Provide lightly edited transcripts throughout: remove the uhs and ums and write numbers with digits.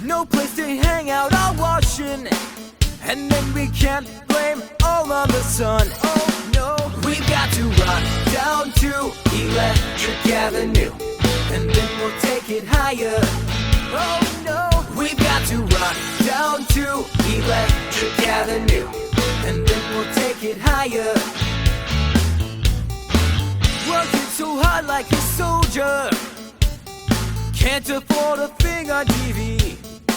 no place to hang out or washing, and then we can't blame all on the sun. Oh no, we've got to run down to Electric Avenue, and then we'll take it higher. Oh no, we've got to run down to Electric Avenue, and then we'll take it higher. Working so hard like a soldier, can't afford a thing on TV.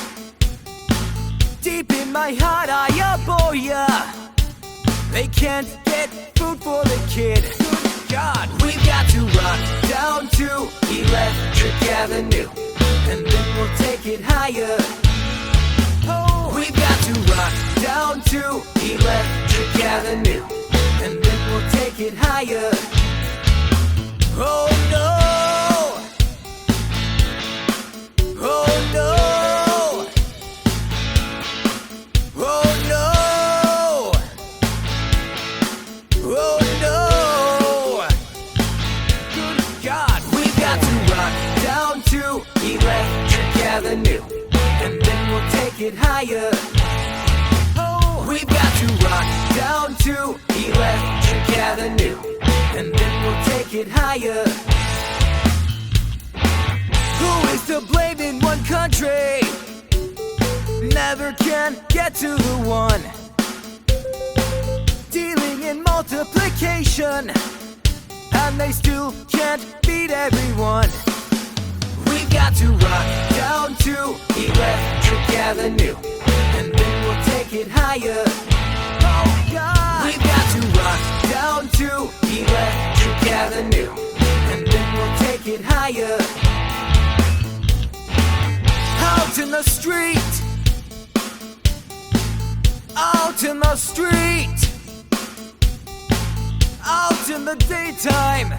Deep in my heart I abhor ya, they can't get food for the kid. God, we've got to run down to Electric Avenue, and then we'll take it higher. Oh, we've got to run down to Electric Avenue, and then we'll take it higher. Oh no, oh no, oh no, oh no. Good God, we've got to run down to Electric Avenue, and then we'll take it higher. Oh, we've got to run down to Electric Avenue, and then we'll take it higher. Who is to blame in one country? Never can get to the one. Dealing in multiplication, and they still can't beat everyone. We've got to run down to Electric Avenue, and then we'll take it higher. Oh God, we've got to run down to Electric Avenue, and then we'll take it higher. Out in the street, out in the street, out in the daytime,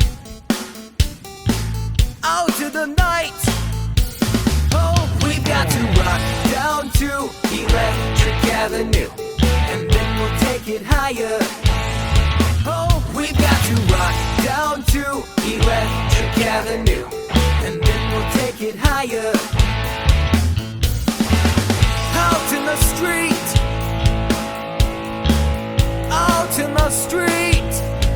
out in the night. Oh, we've got to run down to Electric Avenue, and then we'll take it higher. Oh, we've got to run down to Electric Avenue, and then we'll take it higher. Out in the street, out in the street,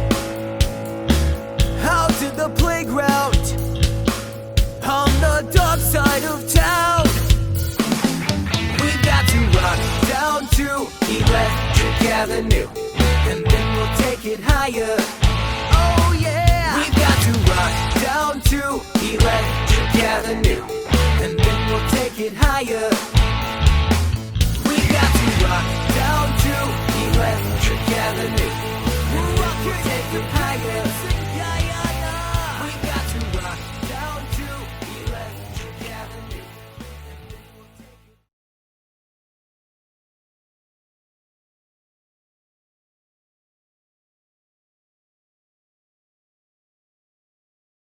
out in the playground, on the dark side of town. We've got to run down to Electric Avenue, and then we'll take it higher. Oh yeah, we've got to run down to Electric Avenue, and then we'll take it higher. We've got to run down to Electric Avenue, and then we'll take it higher.